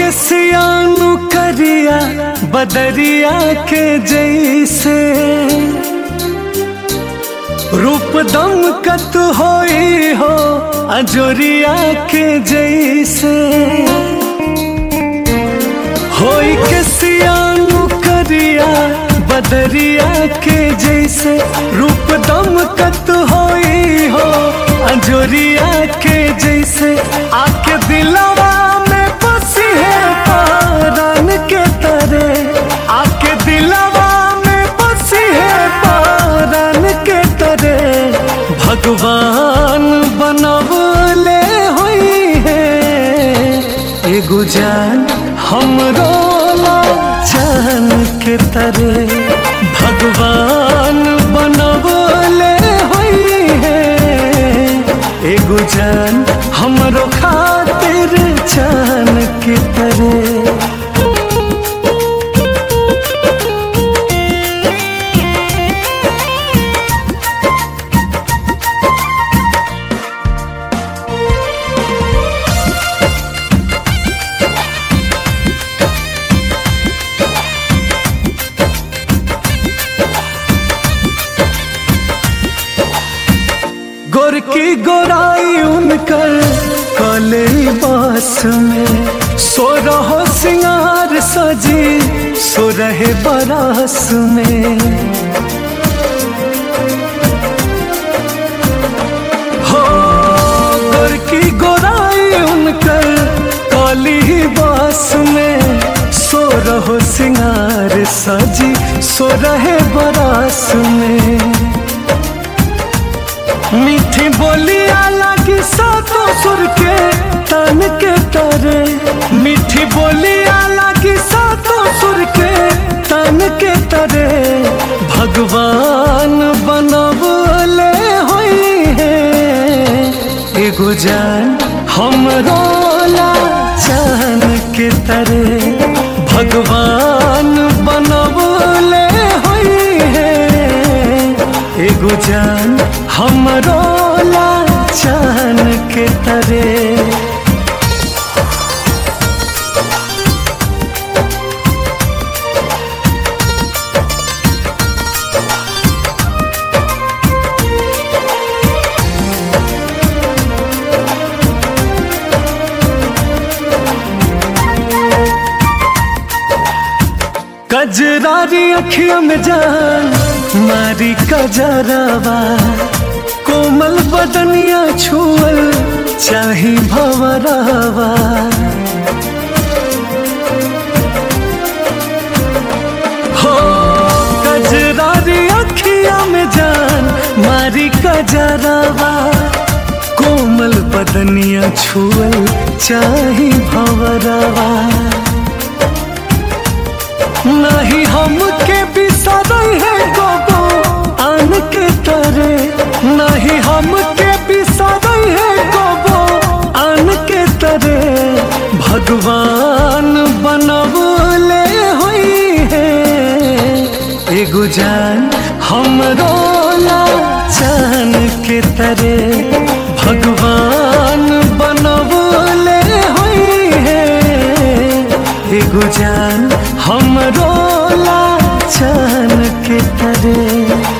के सियानु करिया बदरिया के जैसे रूप दम कत होई हो अजोरिया के जैसे होई के सियानु करिया बदरिया के जैसे रूप दम कत होई हो अजोरिया के जैसे आके दिलवा में बसी है पारान के तरह आके दिलवा में बसी है पारान के तरह भगवान बनवले हुई है एगो जान हमरो जान के तरह भगवान बनवले हुई है एगो जान हमरो खातिर जान के तरह। गोरकी गोराई उनकर काले बास में सो रहो सिंगार सजी सो रहे बरस में हो गोरकी गोराई उनकर काली बास में सो रहो सिंगार सजी सो रहे बरस में मीठी बोलिया लगी सातों सुर के तन के तरे मीठी बोलिया लगी सातों सुर के तन के तरे भगवान बनवले हुई है एगो जान हमरो जान के तरे भगवान बनवले हुई है एगो जान हमरो जान के तरह। कजरारी अखियों में जान मारी कजरावा कोमल बदनिया छुअल चाही भवरावा हो कजरारी अखिया में जान मारी कजरावा कोमल बदनिया छुअल चाही भवरावा नहीं हमके बिसरई है गोगो आन के तरह नहीं हमके बिसरई है गोगो आन के तरह भगवान बनवले हुई है एगो जान हमरो जान के तरह भगवान बनवले हुई है एगो जान हमरो जान के तरह।